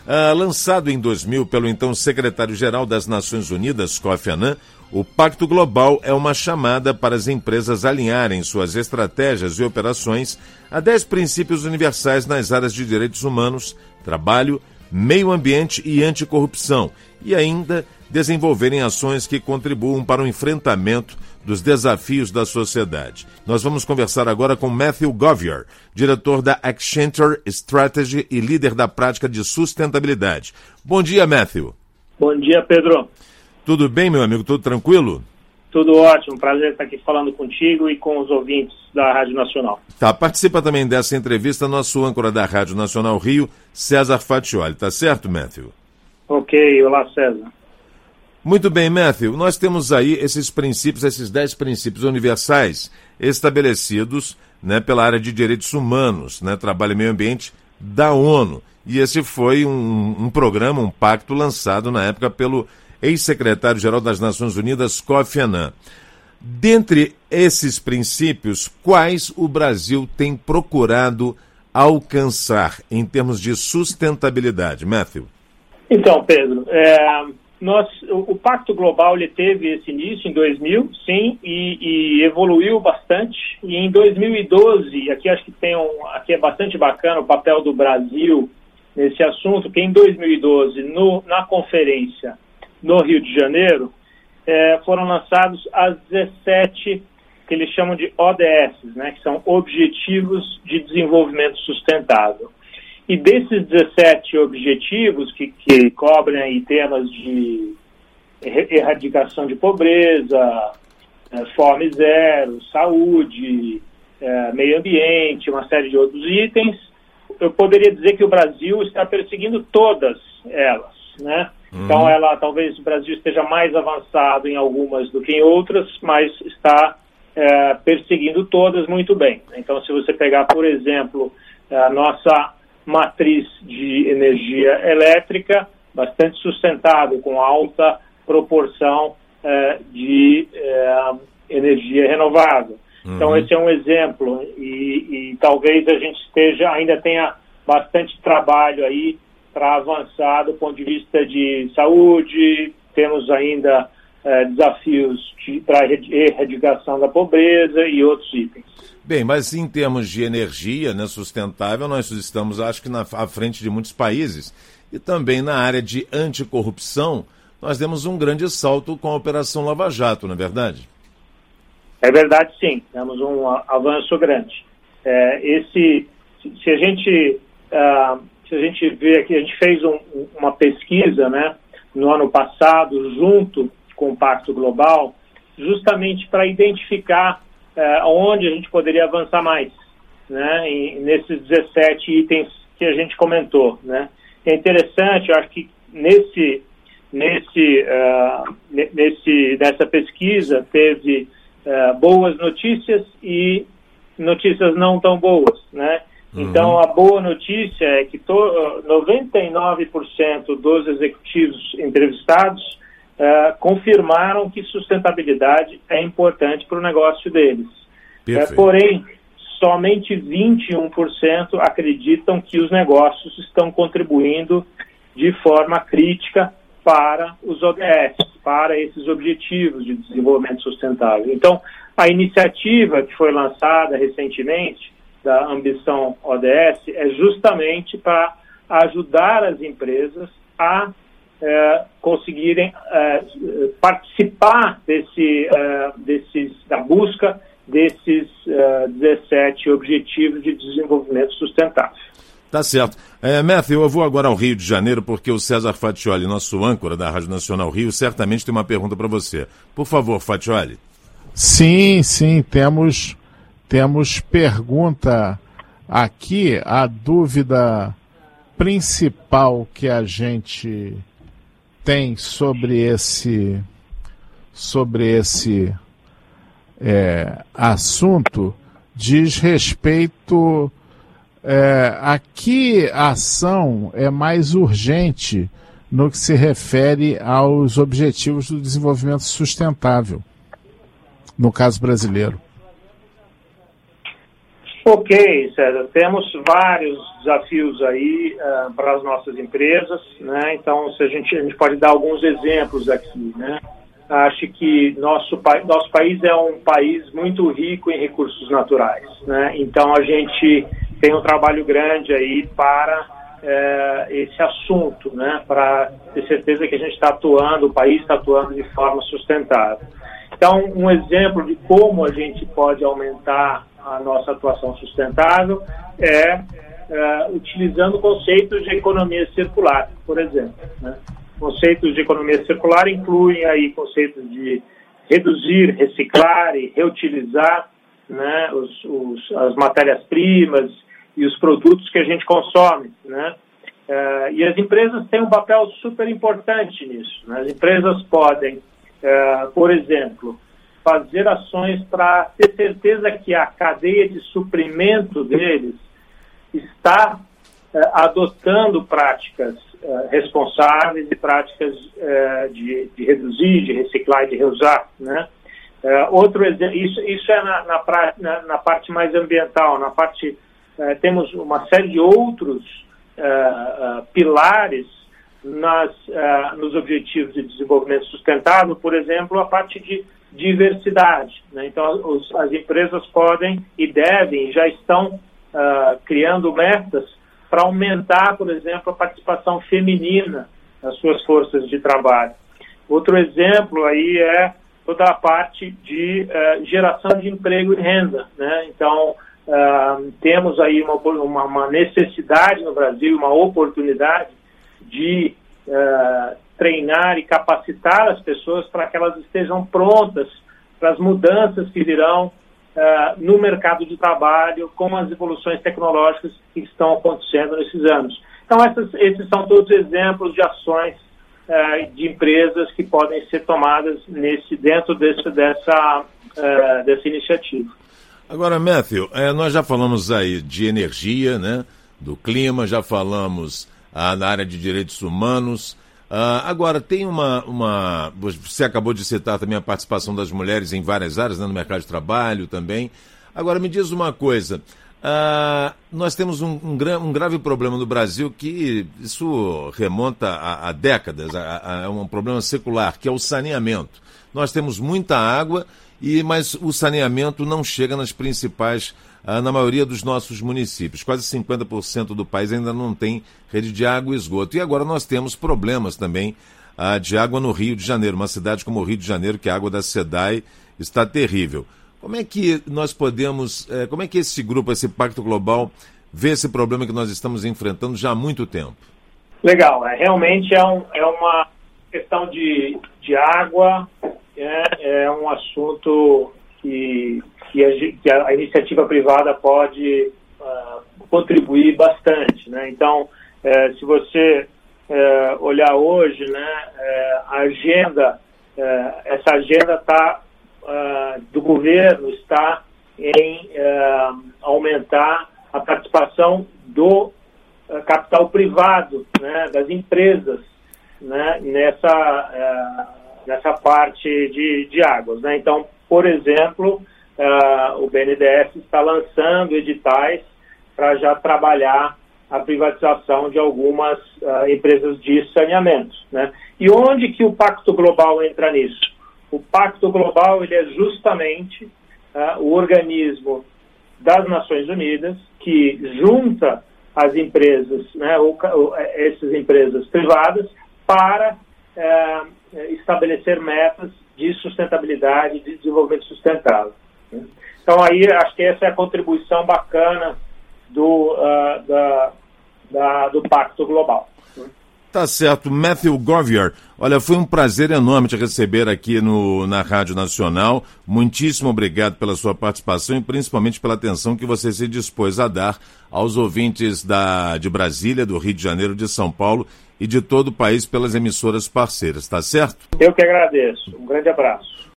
Lançado em 2000 pelo então secretário-geral das Nações Unidas, Kofi Annan, o Pacto Global é uma chamada para as empresas alinharem suas estratégias e operações a 10 princípios universais nas áreas de direitos humanos, trabalho, meio ambiente e anticorrupção, e ainda desenvolverem ações que contribuam para o enfrentamento dos desafios da sociedade. Nós vamos conversar agora com Matthew Govier, diretor da Accenture Strategy e líder da prática de sustentabilidade. Bom dia, Matthew. Bom dia, Pedro. Tudo bem, meu amigo? Tudo tranquilo? Tudo ótimo. Prazer estar aqui falando contigo e com os ouvintes da Rádio Nacional. Participa também dessa entrevista nosso âncora da Rádio Nacional Rio, César Faccioli. Tá certo, Matthew? Ok. Olá, César. Muito bem, Matthew. Nós temos aí esses princípios, esses 10 princípios universais estabelecidos, pela área de direitos humanos, trabalho e meio ambiente da ONU. E esse foi um programa, um pacto lançado na época pelo ex-secretário-geral das Nações Unidas, Kofi Annan. Dentre esses princípios, quais o Brasil tem procurado alcançar em termos de sustentabilidade? Matthew? Então, Pedro, o Pacto Global ele teve esse início em 2000, sim, e evoluiu bastante. E em 2012, aqui acho que aqui é bastante bacana o papel do Brasil nesse assunto, que em 2012, na conferência no Rio de Janeiro, foram lançados as 17 que eles chamam de ODS, que são Objetivos de Desenvolvimento Sustentável. E desses 17 objetivos que cobrem aí temas de erradicação de pobreza, fome zero, saúde, meio ambiente, uma série de outros itens, eu poderia dizer que o Brasil está perseguindo todas elas, Então, talvez o Brasil esteja mais avançado em algumas do que em outras, mas está perseguindo todas muito bem. Então, se você pegar, por exemplo, a nossa matriz de energia elétrica, bastante sustentável, com alta proporção de energia renovável. Então, esse é um exemplo, e talvez a gente ainda tenha bastante trabalho aí para avançar do ponto de vista de saúde. Temos ainda desafios para a erradicação da pobreza e outros itens. Bem, mas em termos de energia sustentável, nós estamos, acho que, à frente de muitos países. E também na área de anticorrupção, nós demos um grande salto com a Operação Lava Jato, não é verdade? É verdade, sim. Temos um avanço grande. Se a gente vê aqui, a gente fez uma pesquisa, no ano passado, junto com o Pacto Global, justamente para identificar onde a gente poderia avançar mais, nesses 17 itens que a gente comentou, É interessante, eu acho que nessa pesquisa teve boas notícias e notícias não tão boas, Então, a boa notícia é que 99% dos executivos entrevistados confirmaram que sustentabilidade é importante para o negócio deles. Porém, somente 21% acreditam que os negócios estão contribuindo de forma crítica para os ODS, para esses objetivos de desenvolvimento sustentável. Então, a iniciativa que foi lançada recentemente, da Ambição ODS, é justamente para ajudar as empresas a conseguirem participar da busca desses 17 Objetivos de Desenvolvimento Sustentável. Tá certo. Matthew, eu vou agora ao Rio de Janeiro, porque o César Faccioli, nosso âncora da Rádio Nacional Rio, certamente tem uma pergunta para você. Por favor, Faccioli. Sim, temos pergunta aqui. A dúvida principal que a gente tem sobre esse assunto diz respeito a que ação é mais urgente no que se refere aos objetivos do desenvolvimento sustentável, no caso brasileiro. Ok, César, temos vários desafios aí para as nossas empresas, né? Então, se a gente pode dar alguns exemplos aqui, né? Acho que nosso país é um país muito rico em recursos naturais, né? Então, a gente tem um trabalho grande aí para esse assunto, né? Para ter certeza que a gente está atuando, o país está atuando de forma sustentável. Então, um exemplo de como a gente pode aumentar a nossa atuação sustentável utilizando conceitos de economia circular, por exemplo, né? Conceitos de economia circular incluem aí conceitos de reduzir, reciclar e reutilizar, né, as matérias-primas e os produtos que a gente consome, né? E as empresas têm um papel super importante nisso, né? As empresas podem, por exemplo, fazer ações para ter certeza que a cadeia de suprimento deles está adotando práticas responsáveis e práticas de reduzir, de reciclar e de reusar, né? Outro exemplo, isso é na parte mais ambiental. Na parte temos uma série de outros pilares nos objetivos de desenvolvimento sustentável, por exemplo, a parte de diversidade, né? Então, as empresas podem e devem, já estão criando metas para aumentar, por exemplo, a participação feminina nas suas forças de trabalho. Outro exemplo aí é toda a parte de geração de emprego e renda, né? Então, temos aí uma necessidade no Brasil, uma oportunidade de treinar e capacitar as pessoas para que elas estejam prontas para as mudanças que virão no mercado de trabalho, com as evoluções tecnológicas que estão acontecendo nesses anos. Então, esses são todos exemplos de ações de empresas que podem ser tomadas dentro dessa iniciativa. Agora, Matthew, nós já falamos aí de energia, né, do clima, já falamos na área de direitos humanos. Agora, tem você acabou de citar também a participação das mulheres em várias áreas, né, no mercado de trabalho também. Agora, me diz uma coisa, nós temos um grave problema no Brasil, que isso remonta a décadas, a um problema secular, que é o saneamento. Nós temos muita água, mas o saneamento não chega nas principais, na maioria dos nossos municípios. Quase 50% do país ainda não tem rede de água e esgoto. E agora nós temos problemas também de água no Rio de Janeiro, uma cidade como o Rio de Janeiro, que a água da SEDAI está terrível. Como é que nós podemos, como é que esse grupo, esse Pacto Global, vê esse problema que nós estamos enfrentando já há muito tempo? Legal, realmente é uma questão de água, é um assunto que a iniciativa privada pode contribuir bastante, né? Então, se você olhar hoje, né, a agenda, essa agenda do governo está em aumentar a participação do capital privado, né, das empresas, né, nessa parte de águas, né? Então, por exemplo, o BNDES está lançando editais para já trabalhar a privatização de algumas empresas de saneamento, né? E onde que o Pacto Global entra nisso? O Pacto Global, ele é justamente o organismo das Nações Unidas que junta as empresas, né, essas empresas privadas, para estabelecer metas de sustentabilidade, de desenvolvimento sustentável, né? Então, aí, acho que essa é a contribuição bacana do Pacto Global. Tá certo. Matthew Govier, olha, foi um prazer enorme te receber aqui na Rádio Nacional. Muitíssimo obrigado pela sua participação e principalmente pela atenção que você se dispôs a dar aos ouvintes de Brasília, do Rio de Janeiro, de São Paulo e de todo o país pelas emissoras parceiras, tá certo? Eu que agradeço. Um grande abraço.